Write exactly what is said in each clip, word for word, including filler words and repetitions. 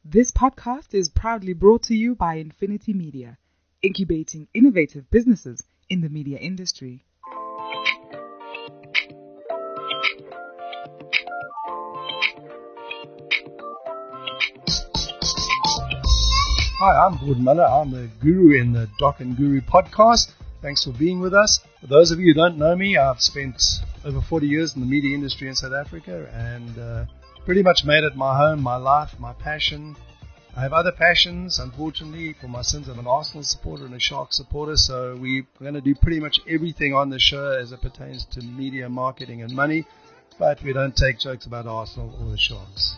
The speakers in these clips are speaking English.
This podcast is proudly brought to you by Infinity Media, incubating innovative businesses in the media industry. Hi, I'm Gordon Muller. I'm the guru in the Doc and Guru podcast. Thanks for being with us. For those of you who don't know me, I've spent over forty years in the media industry in South Africa and uh, pretty much made it my home, my life, my passion. I have other passions, unfortunately. For my sins, I'm an Arsenal supporter and a Sharks supporter, so we're going to do pretty much everything on the show as it pertains to media, marketing and money, but we don't take jokes about Arsenal or the Sharks.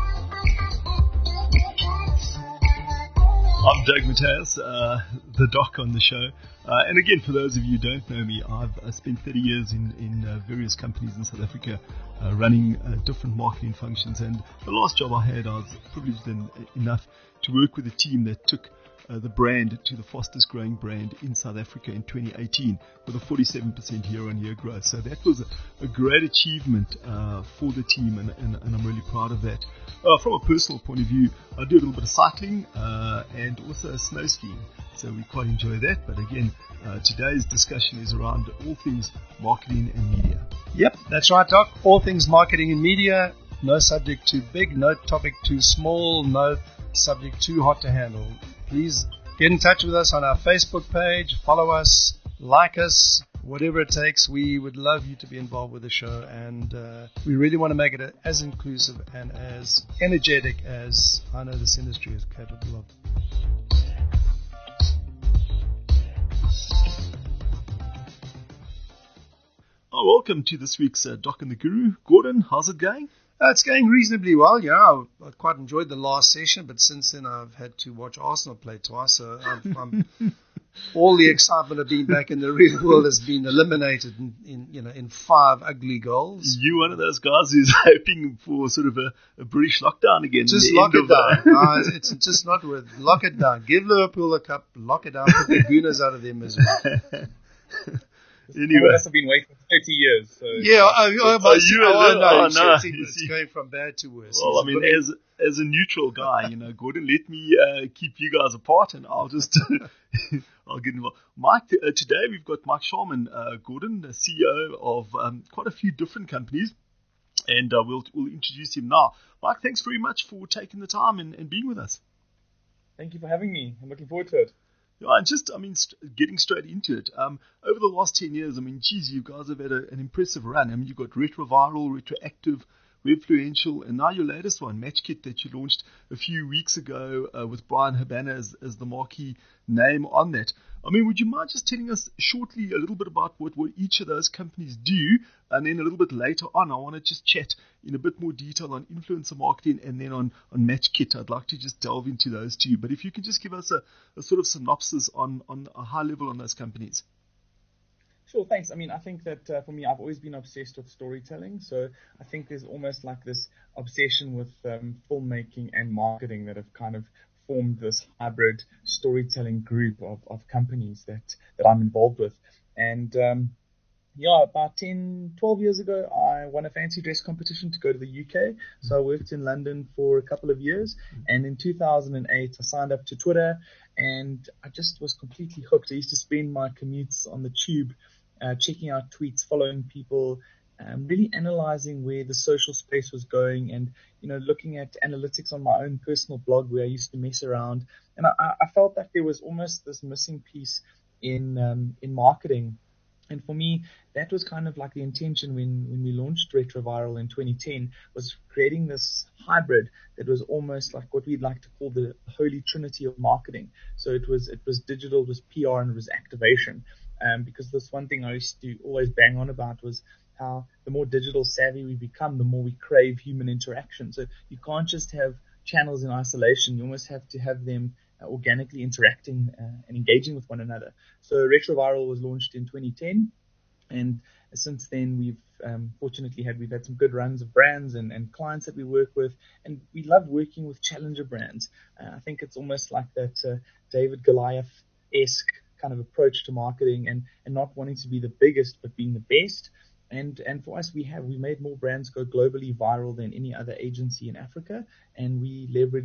I'm Doug Mateus, uh, the doc on the show. Uh, and again, for those of you who don't know me, I've uh, spent thirty years in, in uh, various companies in South Africa uh, running uh, different marketing functions. And the last job I had, I was privileged en- enough to work with a team that took uh, the brand to the fastest growing brand in South Africa in twenty eighteen with a forty-seven percent year-on-year growth. So that was a, a great achievement uh, for the team, and, and, and I'm really proud of that. Uh, from a personal point of view, I do a little bit of cycling uh, and also snow skiing, so we quite enjoy that. But again, uh, today's discussion is around all things marketing and media. Yep, that's right, Doc. All things marketing and media. No subject too big, no topic too small, no subject too hot to handle. Please get in touch with us on our Facebook page, follow us, like us, whatever it takes. We would love you to be involved with the show, and uh, we really want to make it as inclusive and as energetic as I know this industry is capable of. Oh, welcome to this week's uh, Doc and the Guru. Gordon, how's it going? Uh, it's going reasonably well. Yeah, I, I quite enjoyed the last session, but since then I've had to watch Arsenal play twice, so I'm, I'm all the excitement of being back in the real world has been eliminated in, in you know in five ugly goals. You one of those guys who's hoping for sort of a, a British lockdown again. Just lock it down. no, it's just not worth. Lock it down. Give Liverpool a cup. Lock it down. Put the Gooners out of their misery. Anyway, I must have been waiting for thirty years. So. Yeah, oh, oh, oh, you oh, oh, no, oh, no. See, it's going from bad to worse. Well, I mean, as as a neutral guy, you know, Gordon, let me uh, keep you guys apart, and I'll just I'll get involved. Mike, uh, today we've got Mike Sharman, uh, Gordon, the C E O of um, quite a few different companies, and uh, we'll we'll introduce him now. Mike, thanks very much for taking the time and, and being with us. Thank you for having me. I'm looking forward to it. Yeah, and just, I mean, st- getting straight into it. Um, over the last ten years, I mean, geez, you guys have had a, an impressive run. I mean, you've got Retroviral, Retroactive, Webfluential, and now your latest one, MatchKit, that you launched a few weeks ago uh, with Brian Habana as, as the marquee name on that. I mean, would you mind just telling us shortly a little bit about what, what each of those companies do? And then a little bit later on, I want to just chat in a bit more detail on influencer marketing and then on, on MatchKit. I'd like to just delve into those two. But if you can just give us a, a sort of synopsis on, on a high level on those companies. Sure, thanks. I mean, I think that uh, for me, I've always been obsessed with storytelling. So I think there's almost like this obsession with um, filmmaking and marketing that have kind of formed this hybrid storytelling group of, of companies that, that I'm involved with. And um, yeah, about ten, twelve years ago, I won a fancy dress competition to go to the U K. So I worked in London for a couple of years. And in two thousand eight, I signed up to Twitter, and I just was completely hooked. I used to spend my commutes on the tube uh, checking out tweets, following people, um, really analyzing where the social space was going, and you know, looking at analytics on my own personal blog where I used to mess around. And I, I felt that there was almost this missing piece in um, in marketing. And for me, that was kind of like the intention when, when we launched Retroviral in twenty ten, was creating this hybrid that was almost like what we'd like to call the holy trinity of marketing. So it was it was digital, it was P R, and it was activation. Um, because this one thing I used to always bang on about was how the more digital savvy we become, the more we crave human interaction. So you can't just have channels in isolation. You almost have to have them uh, organically interacting uh, and engaging with one another. So Retroviral was launched in twenty ten, and since then we've um, fortunately had we've had some good runs of brands and, and clients that we work with, and we love working with challenger brands. Uh, I think it's almost like that uh, David Goliath-esque kind of approach to marketing, and, and not wanting to be the biggest but being the best. And and for us, we have we made more brands go globally viral than any other agency in Africa, and we leverage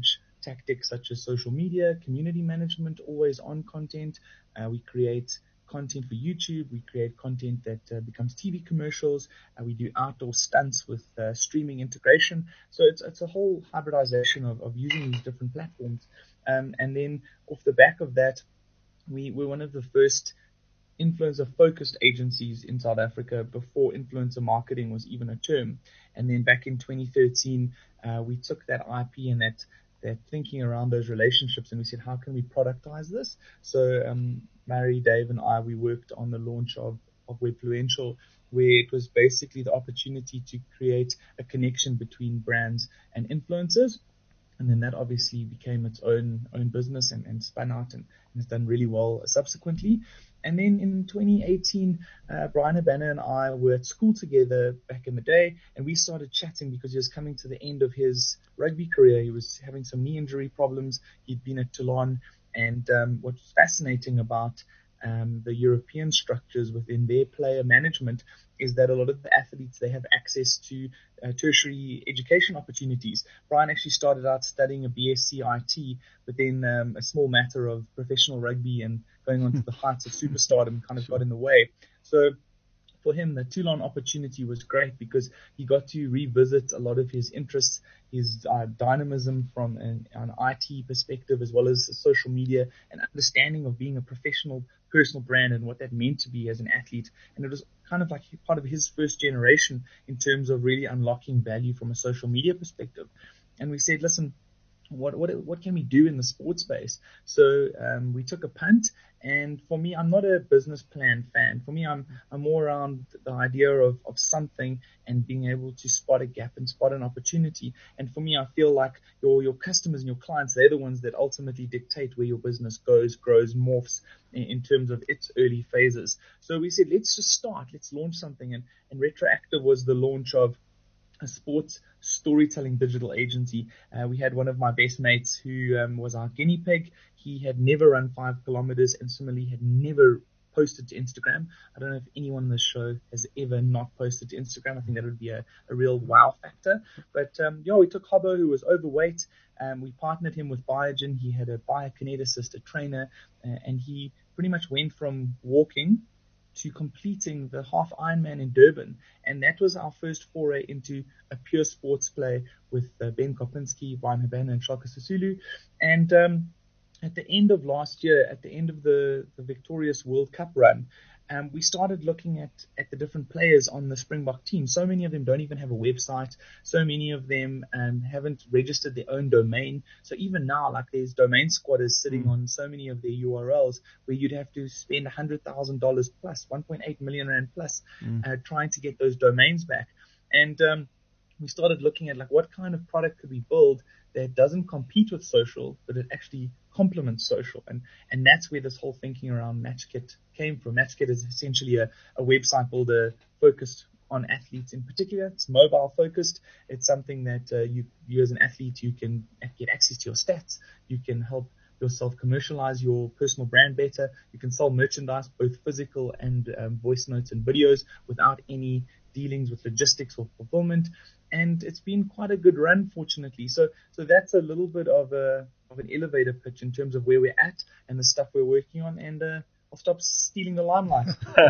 tactics such as social media, community management, always on content. Uh, we create content for YouTube. We create content that uh, becomes T V commercials. Uh, we do outdoor stunts with uh, streaming integration. So it's it's a whole hybridization of, of using these different platforms. Um, and then off the back of that, we were one of the first influencer-focused agencies in South Africa before influencer marketing was even a term. And then back in twenty thirteen, uh, we took that I P and that that thinking around those relationships, and we said, how can we productize this? So um, Mary, Dave, and I, we worked on the launch of, of Webfluential, where it was basically the opportunity to create a connection between brands and influencers. And then that obviously became its own own business and, and spun out and, and has done really well subsequently. And then in twenty eighteen, uh, Bryan Habana and I were at school together back in the day, and we started chatting because he was coming to the end of his rugby career. He was having some knee injury problems. He'd been at Toulon, and um, what was fascinating about um, the European structures within their player management is that a lot of the athletes, they have access to uh, tertiary education opportunities. Bryan actually started out studying a B S c I T, but then um, a small matter of professional rugby and going on to the heights of superstardom kind of got in the way. So for him, the Toulon opportunity was great because he got to revisit a lot of his interests, his uh, dynamism from an, an I T perspective, as well as social media and understanding of being a professional personal brand and what that meant to be as an athlete. And it was kind of like part of his first generation in terms of really unlocking value from a social media perspective. And we said, listen, what what what can we do in the sports space? So um, we took a punt, and for me, I'm not a business plan fan. For me, I'm I'm more around the idea of, of something and being able to spot a gap and spot an opportunity. And for me, I feel like your your customers and your clients, they're the ones that ultimately dictate where your business goes, grows, morphs in, in terms of its early phases. So we said, let's just start, let's launch something, and and Retroactive was the launch of a sports storytelling digital agency. Uh, we had one of my best mates who um, was our guinea pig. He had never run five kilometers and similarly had never posted to Instagram. I don't know if anyone on the show has ever not posted to Instagram. I think that would be a, a real wow factor. But um, yeah, we took Hobo, who was overweight. Um, we partnered him with Biogen. He had a biokineticist, a trainer, uh, and he pretty much went from walking to completing the half Ironman in Durban. And that was our first foray into a pure sports play with uh, Ben Kopinski, Bryan Habana, and Shaka Sisulu. And um, at the end of last year, at the end of the, the victorious World Cup run, um, we started looking at, at the different players on the Springbok team. So many of them don't even have a website. So many of them um, haven't registered their own domain. So even now, like there's domain squatters sitting mm. on so many of their U R Ls where you'd have to spend one hundred thousand dollars plus, one point eight million rand plus, mm. uh, trying to get those domains back. And um, we started looking at like what kind of product could we build that doesn't compete with social, but it actually complements social. And, and that's where this whole thinking around MatchKit came from. MatchKit is essentially a, a website builder focused on athletes in particular. It's mobile focused. It's something that uh, you, you as an athlete, you can get access to your stats. You can help yourself commercialize your personal brand better. You can sell merchandise, both physical and um, voice notes and videos, without any dealings with logistics or fulfillment. And it's been quite a good run, fortunately. So, so that's a little bit of a of an elevator pitch in terms of where we're at and the stuff we're working on. And uh, I'll stop stealing the limelight.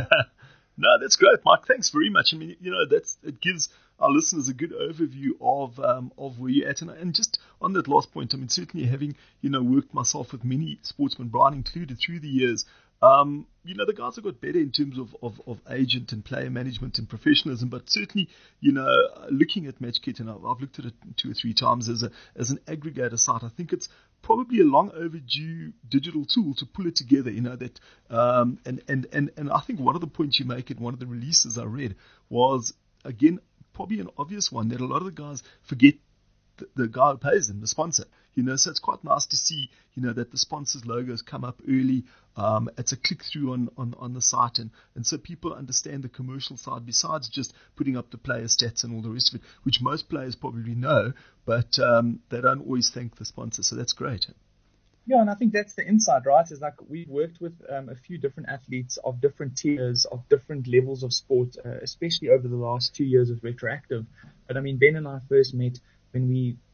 No, that's great, Mike. Thanks very much. I mean, you know, that's it gives our listeners a good overview of um, of where you're at. And, and just on that last point, I mean, certainly having, you know, worked myself with many sportsmen, Bryan included, through the years, Um, you know, the guys have got better in terms of, of, of agent and player management and professionalism, but certainly, you know, looking at MatchKit, and I've, I've looked at it two or three times as a as an aggregator site, I think it's probably a long overdue digital tool to pull it together, you know, that, um, and, and, and, and I think one of the points you make in one of the releases I read was, again, probably an obvious one, that a lot of the guys forget the, the guy who pays them, the sponsor. You know, so it's quite nice to see, you know, that the sponsors' logos come up early. Um, it's a click through on, on, on the site, and, and so people understand the commercial side besides just putting up the player stats and all the rest of it, which most players probably know, but um, they don't always thank the sponsor. So that's great. Yeah, and I think that's the insight, right? Is like we've worked with um, a few different athletes of different tiers, of different levels of sport, uh, especially over the last two years with Retroactive. But I mean, Ben and I first met when we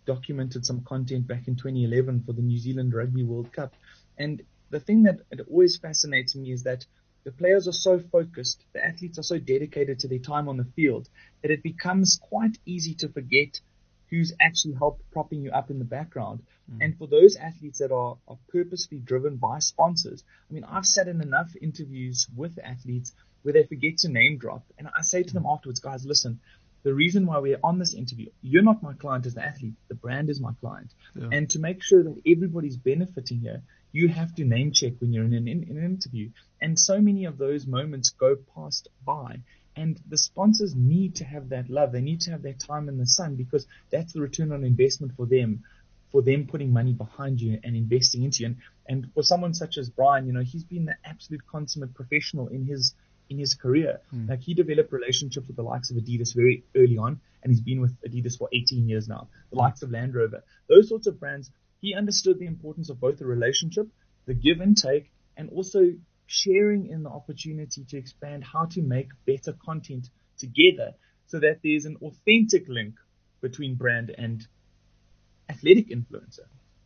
documented some content back in twenty eleven for the New Zealand Rugby World Cup. And the thing that it always fascinates me is that the players are so focused, the athletes are so dedicated to their time on the field, that it becomes quite easy to forget who's actually helped propping you up in the background. Mm. And for those athletes that are, are purposely driven by sponsors, I mean, I've sat in enough interviews with athletes where they forget to name drop. And I say to them afterwards, guys, listen, the reason why we're on this interview, you're not my client as the athlete, the brand is my client. Yeah. And to make sure that everybody's benefiting here, you have to name check when you're in an, in, in an interview. And so many of those moments go past by. And the sponsors need to have that love. They need to have that time in the sun, because that's the return on investment for them, for them putting money behind you and investing into you. And, and for someone such as Brian, you know, he's been the absolute consummate professional in his in his career. Mm. Like, he developed relationships with the likes of Adidas very early on, and he's been with Adidas for eighteen years now. The likes of Land Rover, those sorts of brands. He understood the importance of both the relationship, the give and take, and also sharing in the opportunity to expand how to make better content together, so that there's an authentic link between brand and athletic influencer.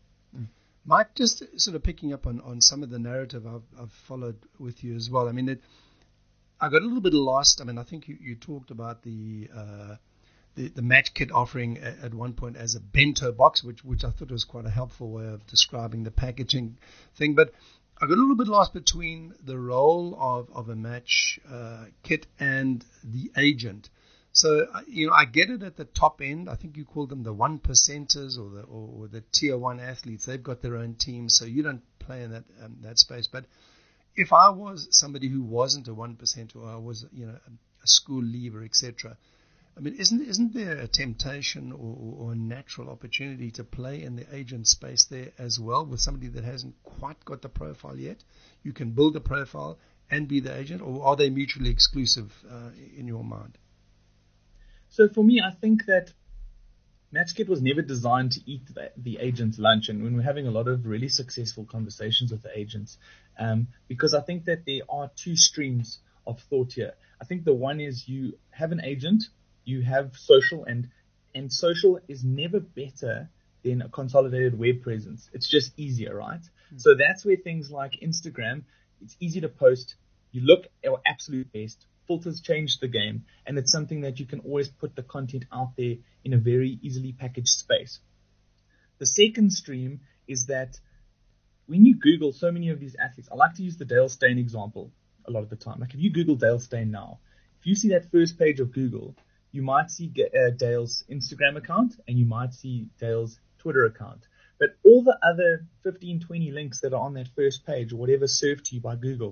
Mike, just sort of picking up on, on some of the narrative I've, I've followed with you as well. I mean, it, I got a little bit lost. I mean, I think you, you talked about the, uh, the the match kit offering at, at one point as a bento box, which which I thought was quite a helpful way of describing the packaging thing. But I got a little bit lost between the role of, of a match uh, kit and the agent. So, you know, I get it at the top end. I think you call them the one percenters or the or, or the tier one athletes. They've got their own team, so you don't play in that um, that space. But if I was somebody who wasn't a one percenter, or I was, you know, a, a school leaver, et cetera, I mean, isn't isn't there a temptation or, or a natural opportunity to play in the agent space there as well with somebody that hasn't quite got the profile yet? You can build a profile and be the agent, or are they mutually exclusive uh, in your mind? So for me, I think that MatchKit was never designed to eat the, the agent's lunch. And when we're having a lot of really successful conversations with the agents, um, because I think that there are two streams of thought here. I think the one is you have an agent, you have social, and and social is never better than a consolidated web presence. It's just easier, right? Mm-hmm. So that's where things like Instagram, it's easy to post. You look at your absolute best. Filters change the game, and it's something that you can always put the content out there in a very easily packaged space. The second stream is that when you Google so many of these athletes, I like to use the Dale Steyn example a lot of the time. Like, if you Google Dale Steyn now, if you see that first page of Google, you might see uh, Dale's Instagram account and you might see Dale's Twitter account. But all the other fifteen, twenty links that are on that first page, or whatever served to you by Google,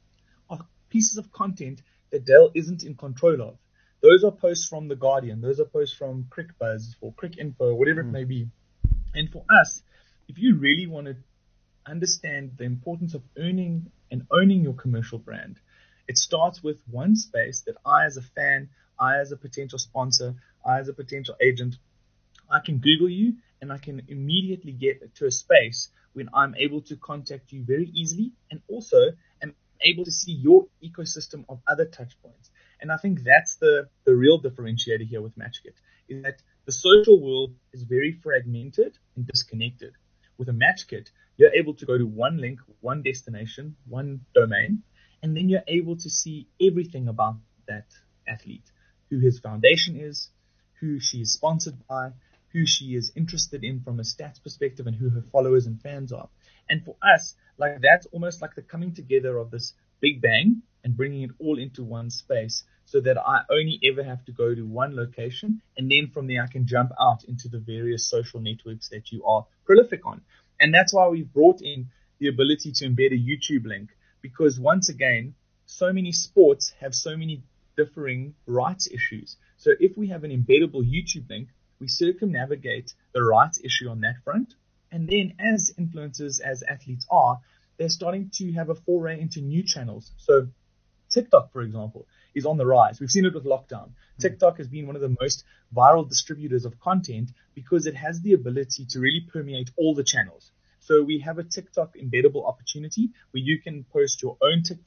are pieces of content that Dale isn't in control of. Those are posts from The Guardian. Those are posts from CricBuzz or CricInfo, whatever mm. it may be. And for us, if you really want to understand the importance of earning and owning your commercial brand, it starts with one space that I as a fan, I as a potential sponsor, I as a potential agent, I can Google you and I can immediately get to a space when I'm able to contact you very easily, and also am able to see your ecosystem of other touch points. And I think that's the, the real differentiator here with MatchKit, is that the social world is very fragmented and disconnected. With a MatchKit, you're able to go to one link, one destination, one domain, and then you're able to see everything about that athlete, who his foundation is, who she is sponsored by, who she is interested in from a stats perspective, and who her followers and fans are. And for us, like, that's almost like the coming together of this big bang and bringing it all into one space, so that I only ever have to go to one location, and then from there I can jump out into the various social networks that you are prolific on. And that's why we've brought in the ability to embed a YouTube link, because once again, so many sports have so many differing rights issues. So if we have an embeddable YouTube link, we circumnavigate the rights issue on that front. And then as influencers, as athletes are, they're starting to have a foray into new channels. So TikTok, for example, is on the rise. We've seen it with lockdown. Mm-hmm. TikTok has been one of the most viral distributors of content because it has the ability to really permeate all the channels. So we have a TikTok embeddable opportunity where you can post your own TikTok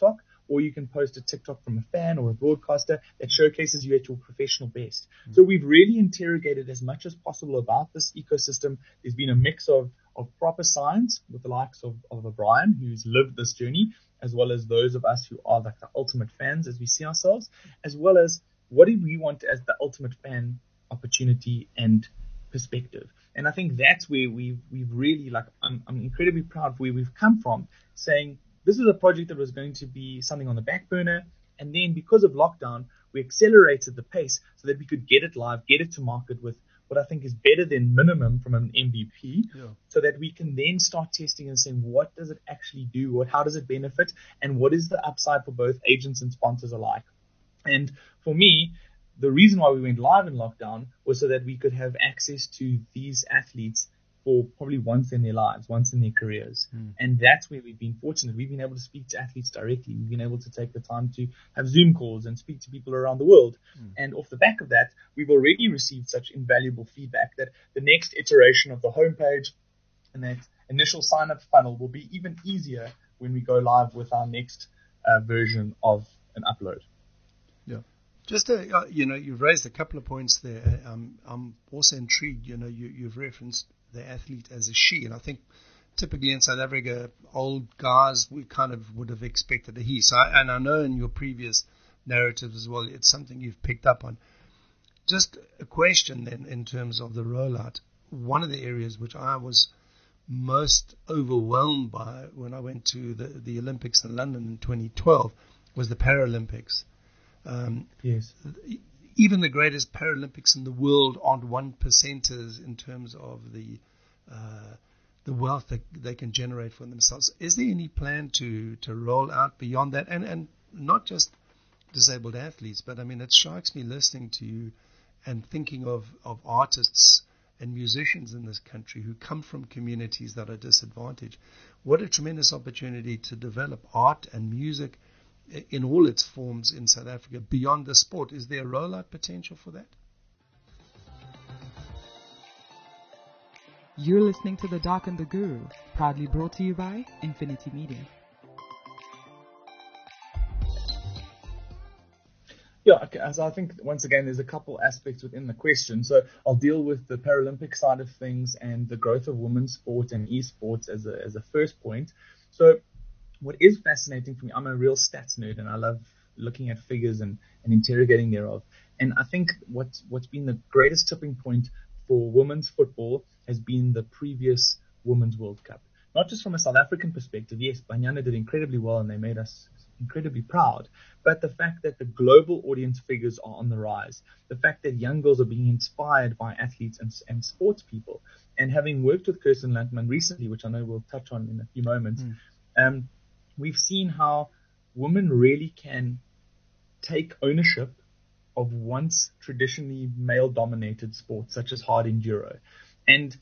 or you can post a TikTok from a fan or a broadcaster that showcases you at your professional best. Mm-hmm. So we've really interrogated as much as possible about this ecosystem. There's been a mix of, of proper science with the likes of, of O'Brien, who's lived this journey, as well as those of us who are like the ultimate fans as we see ourselves, as well as what do we want as the ultimate fan opportunity and perspective. And I think that's where we've, we've really, like, I'm, I'm incredibly proud of where we've come from, saying this is a project that was going to be something on the back burner. And then because of lockdown, we accelerated the pace so that we could get it live, get it to market with what I think is better than minimum from an M V P, yeah. so that we can then start testing and saying, what does it actually do? What, how does it benefit? And what is the upside for both agents and sponsors alike? And for me, the reason why we went live in lockdown was so that we could have access to these athletes for probably once in their lives, once in their careers. Mm. And that's where we've been fortunate. We've been able to speak to athletes directly. We've been able to take the time to have Zoom calls and speak to people around the world. Mm. And off the back of that, we've already received such invaluable feedback that the next iteration of the homepage and that initial sign-up funnel will be even easier when we go live with our next uh, version of an upload. Yeah. Just, uh, you know, you've raised a couple of points there. Um, I'm also intrigued, you know, you, you've referenced the athlete as a she, and I think typically in South Africa, old guys, we kind of would have expected a he. So, I, and I know in your previous narratives as well, it's something you've picked up on. Just a question then in terms of the rollout. One of the areas which I was most overwhelmed by when I went to the, the Olympics in London in twenty twelve was the Paralympics. Um, yes. Even the greatest Paralympics in the world aren't one percenters in terms of the uh, the wealth that they can generate for themselves. Is there any plan to, to roll out beyond that? And, and not just disabled athletes, but I mean, it strikes me listening to you and thinking of, of artists and musicians in this country who come from communities that are disadvantaged. What a tremendous opportunity to develop art and music in all its forms in South Africa beyond the sport. Is there a rollout potential for that? You're listening to The Doc and the Guru, proudly brought to you by Infinity Media. Yeah, okay, as I think, once again, there's a couple aspects within the question. So I'll deal with the Paralympic side of things and the growth of women's sport and esports as a, as a first point. So what is fascinating for me, I'm a real stats nerd and I love looking at figures and, and interrogating thereof. And I think what's, what's been the greatest tipping point for women's football has been the previous Women's World Cup. Not just from a South African perspective. Yes, Banyana did incredibly well and they made us incredibly proud. But the fact that the global audience figures are on the rise, the fact that young girls are being inspired by athletes and, and sports people, and having worked with Kirsten Landman recently, which I know we'll touch on in a few moments, mm. um, we've seen how women really can take ownership of once traditionally male-dominated sports, such as hard enduro. And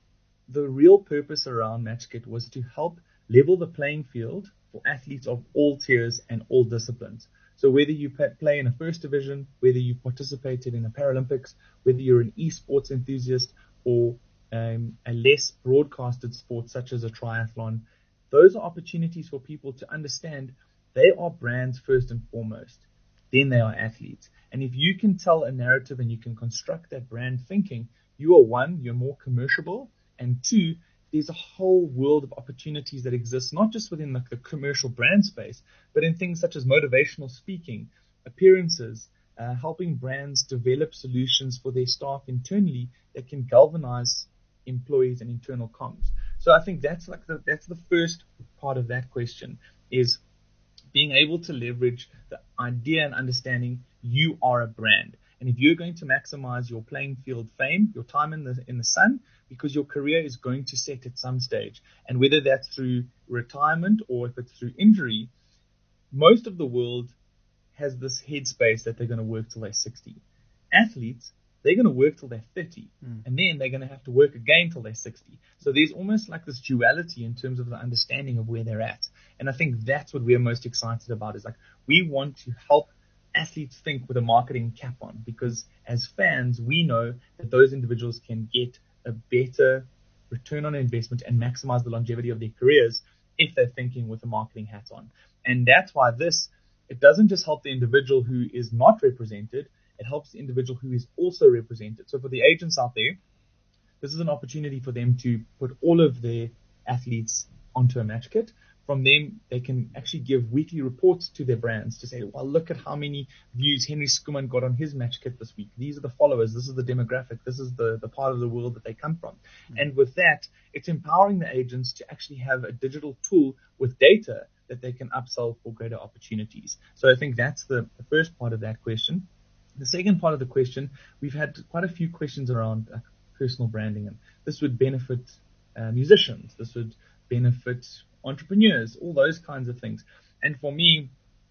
the real purpose around MatchKit was to help level the playing field for athletes of all tiers and all disciplines. So whether you play in a first division, whether you participated in the Paralympics, whether you're an esports enthusiast or um, a less broadcasted sport such as a triathlon, those are opportunities for people to understand they are brands first and foremost. Then they are athletes. And if you can tell a narrative and you can construct that brand thinking, you are one, you're more commerciable, and two, there's a whole world of opportunities that exist, not just within the, the commercial brand space, but in things such as motivational speaking, appearances, uh, helping brands develop solutions for their staff internally that can galvanize employees and internal comms. So I think that's like the, that's the first part of that question, is being able to leverage the idea and understanding you are a brand. And if you're going to maximize your playing field fame, your time in the in the sun, because your career is going to set at some stage, and whether that's through retirement or if it's through injury, most of the world has this headspace that they're going to work till they're sixty. Athletes, they're going to work till they're thirty, mm. and then they're going to have to work again till they're sixty. So there's almost like this duality in terms of the understanding of where they're at. And I think that's what we're most excited about, is like we want to help athletes think with a marketing cap on, because as fans, we know that those individuals can get a better return on investment and maximize the longevity of their careers if they're thinking with a marketing hat on. And that's why this, it doesn't just help the individual who is not represented, it helps the individual who is also represented. So for the agents out there, this is an opportunity for them to put all of their athletes onto a match kit. From them, they can actually give weekly reports to their brands to say, well, look at how many views Henry Schoeman got on his match kit this week. These are the followers. This is the demographic. This is the, the part of the world that they come from. Mm-hmm. And with that, it's empowering the agents to actually have a digital tool with data that they can upsell for greater opportunities. So I think that's the, the first part of that question. The second part of the question, we've had quite a few questions around uh, personal branding, and this would benefit uh, musicians. This would benefit entrepreneurs, all those kinds of things. And for me,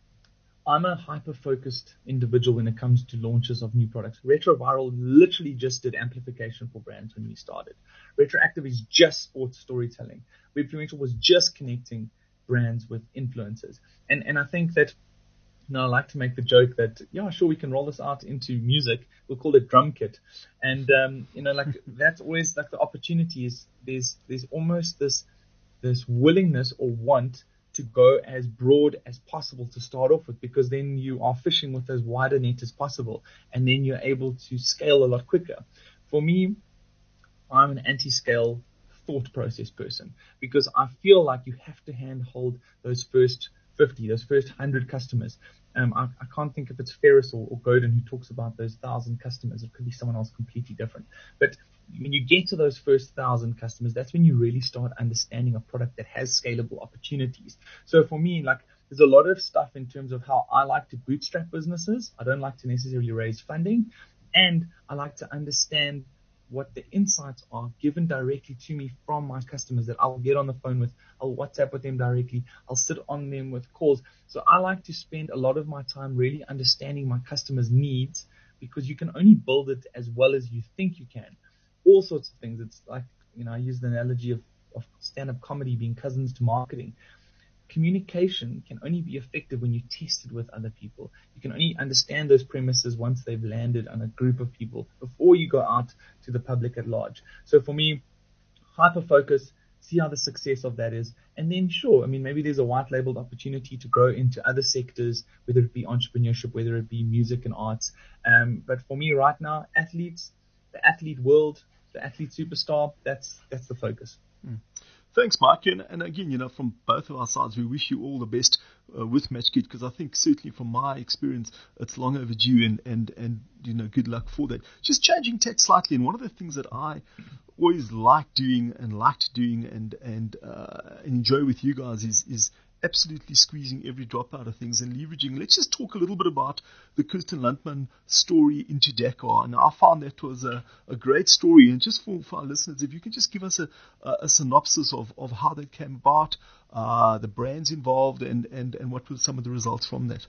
I'm a hyper-focused individual when it comes to launches of new products. Retroviral literally just did amplification for brands when we started. Retroactive is just sports storytelling. Webfluential was just connecting brands with influencers. And and I think that, you know, I like to make the joke that, yeah, sure, we can roll this out into music. We'll call it drum kit. And, um, you know, like that's always like the opportunity is there's, there's almost this, this willingness or want to go as broad as possible to start off with, because then you are fishing with as wide a net as possible, and then you're able to scale a lot quicker. For me, I'm an anti-scale thought process person, because I feel like you have to handhold those first fifty, those first one hundred customers. Um, I, I can't think if it's Ferris or, or Godin who talks about those thousand customers. It could be someone else completely different. But when you get to those first thousand customers, that's when you really start understanding a product that has scalable opportunities. So for me, like, there's a lot of stuff in terms of how I like to bootstrap businesses. I don't like to necessarily raise funding, and I like to understand what the insights are given directly to me from my customers that I'll get on the phone with. I'll WhatsApp with them directly. I'll sit on them with calls. So I like to spend a lot of my time really understanding my customers' needs, because you can only build it as well as you think you can. All sorts of things. It's like, you know, I use the analogy of, of stand-up comedy being cousins to marketing. Communication can only be effective when you test it with other people. You can only understand those premises once they've landed on a group of people before you go out to the public at large. So for me, hyper-focus, see how the success of that is. And then sure, I mean, maybe there's a white-labeled opportunity to grow into other sectors, whether it be entrepreneurship, whether it be music and arts. Um, but for me right now, athletes, the athlete world, the athlete superstar, that's that's the focus. Mm. Thanks, Mike. And, and again, you know, from both of our sides, we wish you all the best uh, with MatchKit, because I think certainly from my experience, it's long overdue, and, and, and, you know, good luck for that. Just changing tack slightly, and one of the things that I always like doing and liked doing and, and uh, enjoy with you guys is, is absolutely squeezing every drop out of things and leveraging. Let's just talk a little bit about the Kirsten Landman story into Dakar. And I found that was a, a great story. And just for, for our listeners, if you can just give us a, a, a synopsis of, of how that came about, uh, the brands involved, and, and, and what were some of the results from that.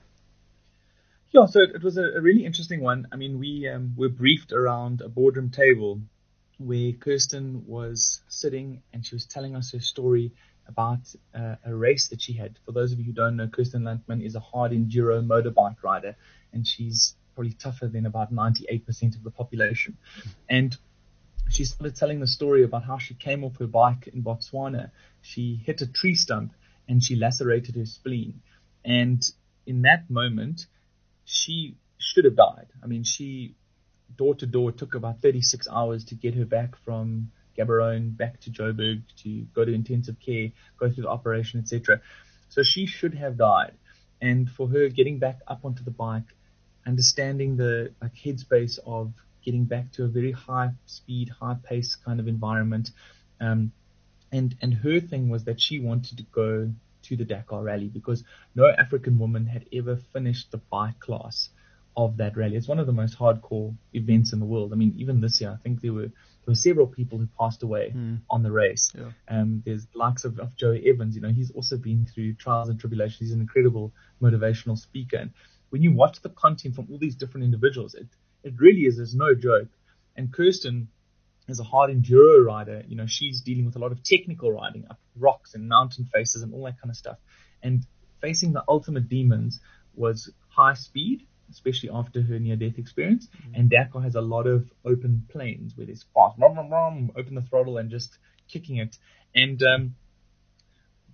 Yeah, so it, it was a, a really interesting one. I mean, we um, were briefed around a boardroom table where Kirsten was sitting and she was telling us her story about uh, a race that she had. For those of you who don't know, Kirsten Landman is a hard enduro motorbike rider, and she's probably tougher than about ninety-eight percent of the population. And she started telling the story about how she came off her bike in Botswana. She hit a tree stump and she lacerated her spleen. And in that moment, she should have died. I mean, she, door to door, took about thirty-six hours to get her back from Gaborone back to Joburg to go to intensive care, go through the operation, et cetera. So she should have died. And for her getting back up onto the bike, understanding the like headspace of getting back to a very high speed, high pace kind of environment, um, and and her thing was that she wanted to go to the Dakar Rally because no African woman had ever finished the bike class of that rally. It's one of the most hardcore events in the world. I mean, even this year, I think there were there were several people who passed away mm. on the race. Yeah. Um, there's the likes of, of Joey Evans. You know, he's also been through trials and tribulations. He's an incredible motivational speaker. And when you watch the content from all these different individuals, it it really is there's no joke. And Kirsten is a hard enduro rider. You know, she's dealing with a lot of technical riding up rocks and mountain faces and all that kind of stuff. And facing the ultimate demons was high speed, especially after her near-death experience. Mm-hmm. And Dakar has a lot of open plains where there's fast, rum, rum, rum, open the throttle and just kicking it. And um,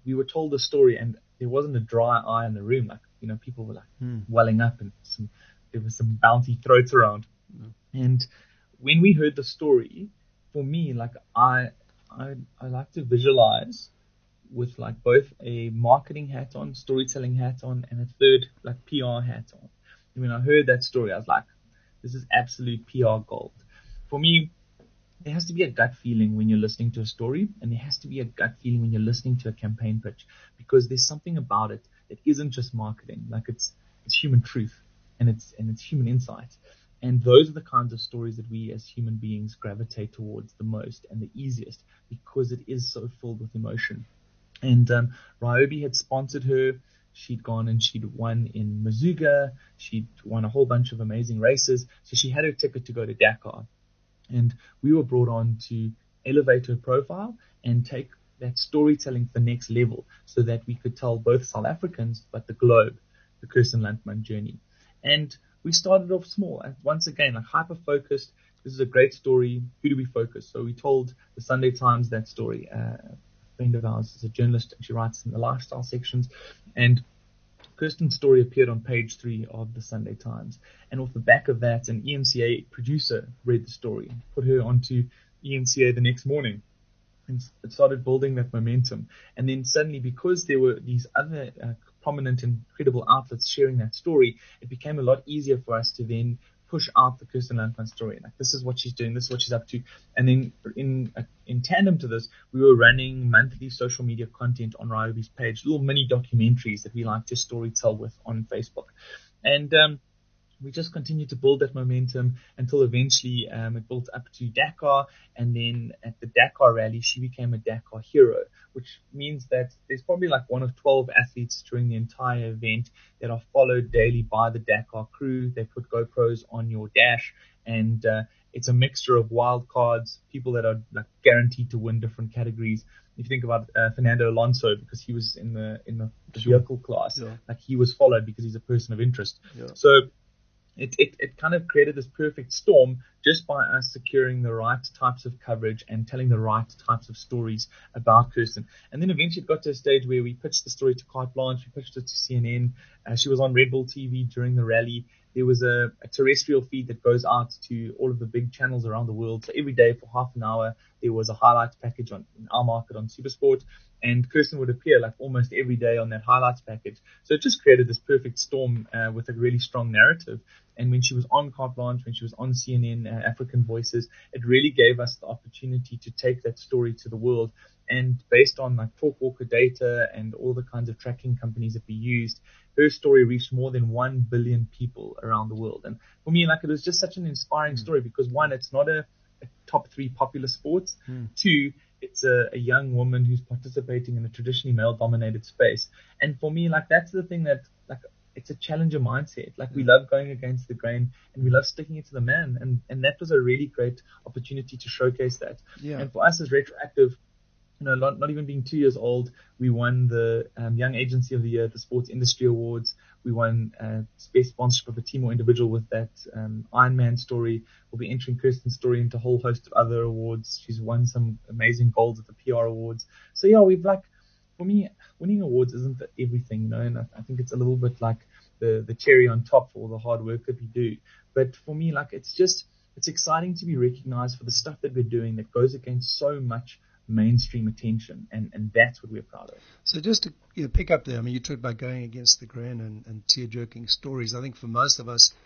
we were told the story, and there wasn't a dry eye in the room. Like, you know, people were like Hmm. welling up, and some, there was some bounty throats around. Mm. And when we heard the story, for me, like I, I, I like to visualize with like both a marketing hat on, storytelling hat on, and a third like P R hat on. And when I heard that story, I was like, this is absolute P R gold. For me, there has to be a gut feeling when you're listening to a story, and there has to be a gut feeling when you're listening to a campaign pitch, because there's something about it that isn't just marketing. Like it's it's human truth, and it's and it's human insight. And those are the kinds of stories that we as human beings gravitate towards the most and the easiest, because it is so filled with emotion. And um, Ryobi had sponsored her. She'd gone and she'd won in Mazuga. She'd won a whole bunch of amazing races. So she had her ticket to go to Dakar. And we were brought on to elevate her profile and take that storytelling to the next level, so that we could tell both South Africans, but the globe, the Kirsten Landman journey. And we started off small. And once again, like hyper-focused. This is a great story. Who do we focus? So we told the Sunday Times that story. Uh, friend of ours is a journalist, and she writes in the lifestyle sections, and Kirsten's story appeared on page three of the Sunday Times. And off the back of that, an E N C A producer read the story, put her onto E N C A the next morning, and it started building that momentum. And then suddenly, because there were these other uh, prominent and credible outlets sharing that story, it became a lot easier for us to then push out the Kirsten Landman story. Like, this is what she's doing, this is what she's up to. And then in uh, in tandem to this, we were running monthly social media content on Ryobi's page, little mini documentaries that we like to storytell with on Facebook. And um, we just continued to build that momentum until eventually um, it built up to Dakar. And then at the Dakar rally, she became a Dakar hero, which means that there's probably like one of twelve athletes during the entire event that are followed daily by the Dakar crew. They put GoPros on your dash, and uh, it's a mixture of wild cards, people that are like guaranteed to win different categories. If you think about uh, Fernando Alonso, because he was in the in the vehicle class, Yeah. like he was followed because he's a person of interest. Yeah. So It, it, it kind of created this perfect storm just by us securing the right types of coverage and telling the right types of stories about Kirsten. And then eventually it got to a stage where we pitched the story to Carte Blanche, we pitched it to C N N. Uh, she was on Red Bull T V during the rally. There was a, a terrestrial feed that goes out to all of the big channels around the world. So every day for half an hour, there was a highlights package on in our market on SuperSport. And Kirsten would appear like almost every day on that highlights package. So it just created this perfect storm uh, with a really strong narrative. And when she was on Carte Blanche, when she was on C N N, uh, African Voices, it really gave us the opportunity to take that story to the world. And based on like TalkWalker data and all the kinds of tracking companies that we used, her story reached more than one billion people around the world. And for me, like, it was just such an inspiring mm. story because, one, it's not a, a top three popular sport. Mm. Two, it's a, a young woman who's participating in a traditionally male-dominated space. And for me, like, that's the thing that, like, it's a challenger mindset. Like, we love going against the grain and we love sticking it to the man. And, and that was a really great opportunity to showcase that. Yeah. And for us as Retroactive, you know, not, not even being two years old, we won the um, Young Agency of the Year at the Sports Industry Awards. We won uh, Best Sponsorship of a Team or Individual with that um, Ironman story. We'll be entering Kirsten's story into a whole host of other awards. She's won some amazing golds at the P R Awards. So, yeah, we've like, for me, winning awards isn't everything, you know, and I, I think it's a little bit like the, the cherry on top for all the hard work that we do. But for me, like, it's just, it's exciting to be recognized for the stuff that we're doing that goes against so much mainstream attention, and, and that's what we're proud of. So just to you know, pick up there, I mean, you talked about going against the grain and, and tear-jerking stories. I think for most of us,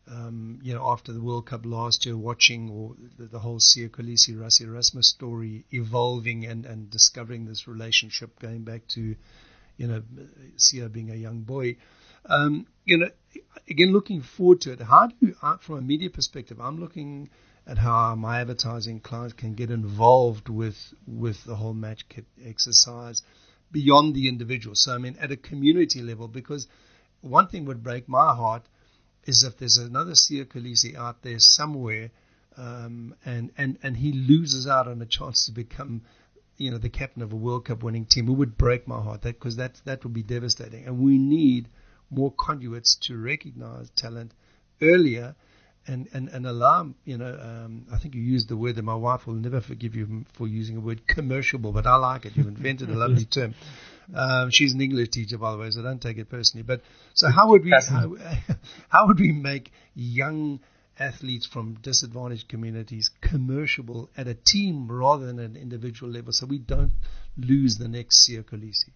um, you know, after the World Cup last year, watching or the, the whole Siya Kolisi, Rassie Erasmus story evolving and, and discovering this relationship going back to, you know, Siya being a young boy, um, you know, again, looking forward to it. How do you, from a media perspective, I'm looking at how my advertising clients can get involved with with the whole match kit exercise beyond the individual. So, I mean, at a community level, because one thing would break my heart is if there's another Siya Kolisi out there somewhere um, and, and, and he loses out on a chance to become, you know, the captain of a World Cup winning team. It would break my heart that because that, that would be devastating. And we need more conduits to recognize talent earlier and, and, and allow, you know, um, I think you used the word that my wife will never forgive you for using the word commercial, but I like it. You've invented a lovely term. Um, she's an English teacher, by the way, so don't take it personally. But so how would we how, how would we make young athletes from disadvantaged communities commerciable at a team rather than an individual level, so we don't lose the next Siya Kolisi?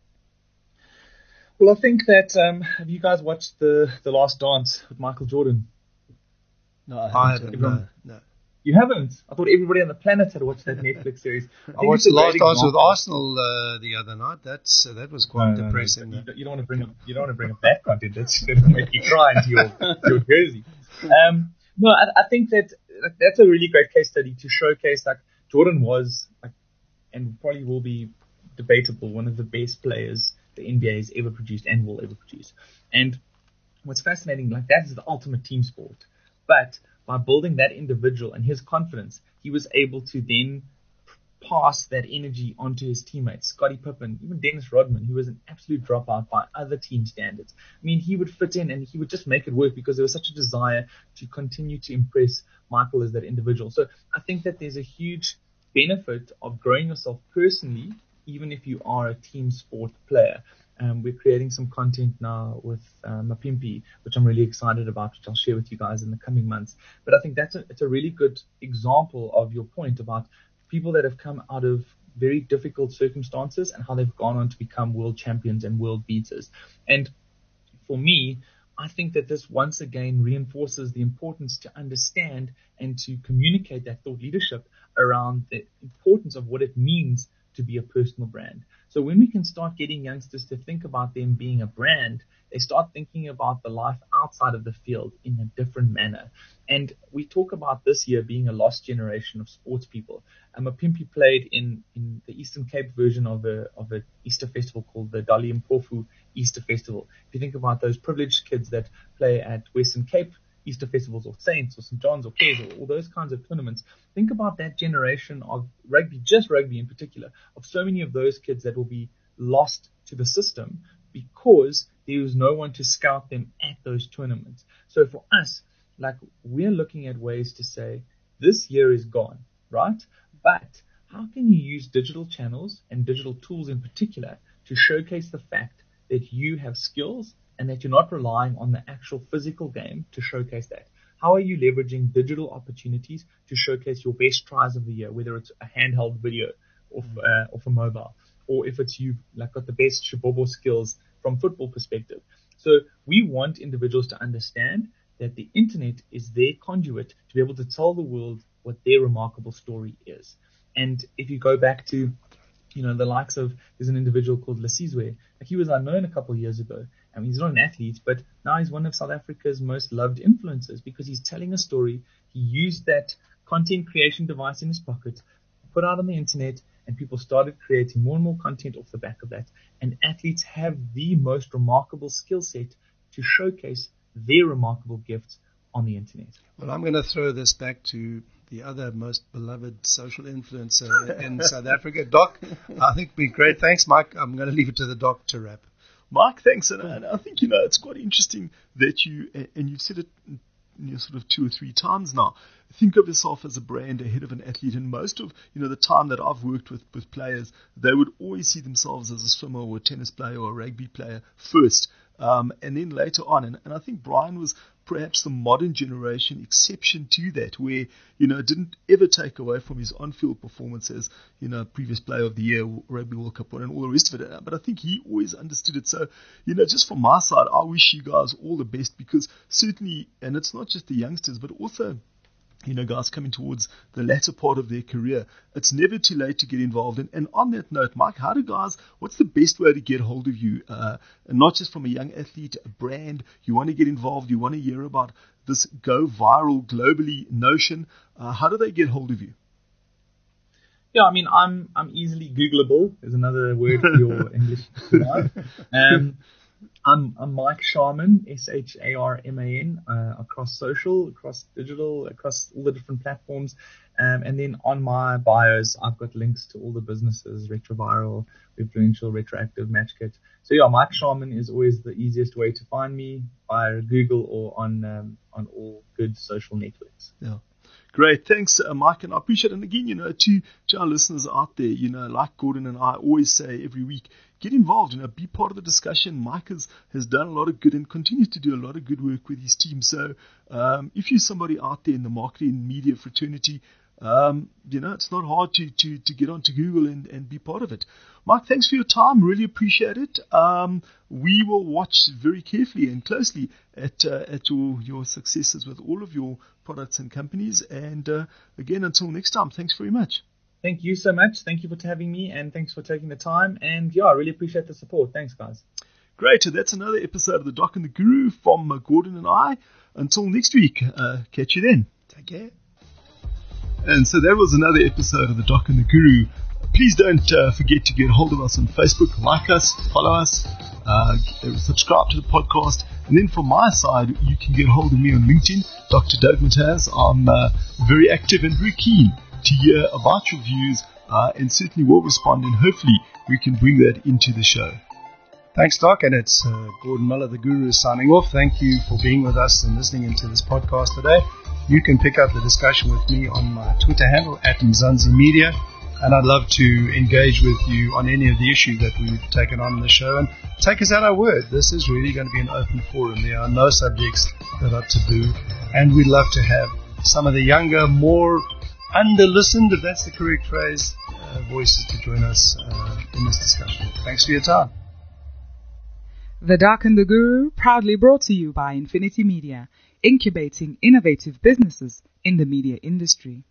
Well, I think that um, have you guys watched the the Last Dance with Michael Jordan? No, I haven't. No, no. You haven't? I thought everybody on the planet had watched that Netflix series. I, I watched the Last Dance with Arsenal uh, the other night. That's uh, that was quite no, depressing. No, no. You, you don't want to bring up you don't want to bring up that content. That's that'll make you cry into your your jersey. Um, no, I, I think that like, that's a really great case study to showcase like Jordan was like, and probably will be debatable, one of the best players the N B A has ever produced and will ever produce. And what's fascinating, like that is the ultimate team sport. But by building that individual and his confidence, he was able to then pass that energy onto his teammates. Scottie Pippen, even Dennis Rodman, who was an absolute dropout by other team standards. I mean, he would fit in and he would just make it work because there was such a desire to continue to impress Michael as that individual. So I think that there's a huge benefit of growing yourself personally, even if you are a team sport player. Um, we're creating some content now with uh, Mapimpi, which I'm really excited about, which I'll share with you guys in the coming months. But I think that's a, it's a really good example of your point about people that have come out of very difficult circumstances and how they've gone on to become world champions and world beaters. And for me, I think that this once again reinforces the importance to understand and to communicate that thought leadership around the importance of what it means to be a personal brand. So when we can start getting youngsters to think about them being a brand, they start thinking about the life outside of the field in a different manner. And we talk about this year being a lost generation of sports people. Um, Mapimpi played in, in the Eastern Cape version of a of an Easter festival called the Dali Mpofu Easter Festival. If you think about those privileged kids that play at Western Cape Easter festivals or Saints or Saint John's or Cares or all those kinds of tournaments, think about that generation of rugby, just rugby in particular, of so many of those kids that will be lost to the system because there was no one to scout them at those tournaments. So for us, like we're looking at ways to say, this year is gone, right? But how can you use digital channels and digital tools in particular to showcase the fact that you have skills and that you're not relying on the actual physical game to showcase that? How are you leveraging digital opportunities to showcase your best tries of the year, whether it's a handheld video or uh, off a mobile, or if it's you've like got the best Shibobo skills from football perspective? So we want individuals to understand that the internet is their conduit to be able to tell the world what their remarkable story is. And if you go back to, you know, the likes of, there's an individual called Lasizwe. Like he was unknown a couple of years ago. I mean, he's not an athlete, but now he's one of South Africa's most loved influencers because he's telling a story. He used that content creation device in his pocket, put out on the internet, and people started creating more and more content off the back of that. And athletes have the most remarkable skill set to showcase their remarkable gifts on the internet. Well, I'm going to throw this back to the other most beloved social influencer in South Africa, Doc. I think it'd be great. Thanks, Mike. I'm going to leave it to the Doc to wrap. Mike, thanks. And, and I think, you know, it's quite interesting that you, and you've said it you know, sort of two or three times now, think of yourself as a brand ahead of an athlete. And most of, you know, the time that I've worked with, with players, they would always see themselves as a swimmer or a tennis player or a rugby player first. Um, and then later on, and, and I think Brian was perhaps the modern generation exception to that, where, you know, didn't ever take away from his on-field performance as, you know, previous player of the year, Rugby World Cup winner, and all the rest of it. But I think he always understood it. So, you know, just from my side, I wish you guys all the best, because certainly, and it's not just the youngsters, but also, you know, guys coming towards the latter part of their career, it's never too late to get involved. And, and on that note, Mike, how do guys, what's the best way to get hold of you? Uh, and not just from a young athlete, a brand, you want to get involved, you want to hear about this go viral globally notion. Uh, how do they get hold of you? Yeah, I mean, I'm I'm easily Googleable. There's another word for your English. Um, I'm, I'm Mike Sharman, S H A R M A N, uh, across social, across digital, across all the different platforms. Um, and then on my bios, I've got links to all the businesses, Retroviral, Webfluential, Retroactive, MatchKit. So yeah, Mike Sharman is always the easiest way to find me via Google or on um, on all good social networks. Yeah. Great. Thanks, uh, Mike. And I appreciate it. And again, you know, to, to our listeners out there, you know, like Gordon and I always say every week, get involved, you know, be part of the discussion. Mike has, has done a lot of good and continues to do a lot of good work with his team. So um, if you're somebody out there in the marketing media fraternity, um, you know, it's not hard to, to, to get onto Google and, and be part of it. Mike, thanks for your time. Really appreciate it. Um, we will watch very carefully and closely at uh, at your, your successes with all of your products and companies. And uh, again, until next time, thanks very much. Thank you so much. Thank you for having me, and thanks for taking the time. And yeah, I really appreciate the support. Thanks, guys. Great. So that's another episode of The Doc and the Guru from uh, Gordon and I. Until next week, uh, catch you then. Take care. And so that was another episode of The Doc and the Guru. Please don't uh, forget to get hold of us on Facebook, like us, follow us, uh, subscribe to the podcast. And then from my side, you can get hold of me on LinkedIn, Doctor Doug Mataz. I'm uh, very active and very keen to hear about your views uh, and certainly will respond, and hopefully we can bring that into the show. Thanks, Doc, and it's uh, Gordon Miller, the Guru, signing off. Thank you for being with us and listening into this podcast today. You can pick up the discussion with me on my Twitter handle, at Mzansi Media, and I'd love to engage with you on any of the issues that we've taken on in the show, and take us at our word. This is really going to be an open forum. There are no subjects that are taboo, and we'd love to have some of the younger, more under-listened, if that's the correct phrase, uh, voices to join us uh, in this discussion. Thanks for your time. The Doc and the Guru, proudly brought to you by Infinity Media, incubating innovative businesses in the media industry.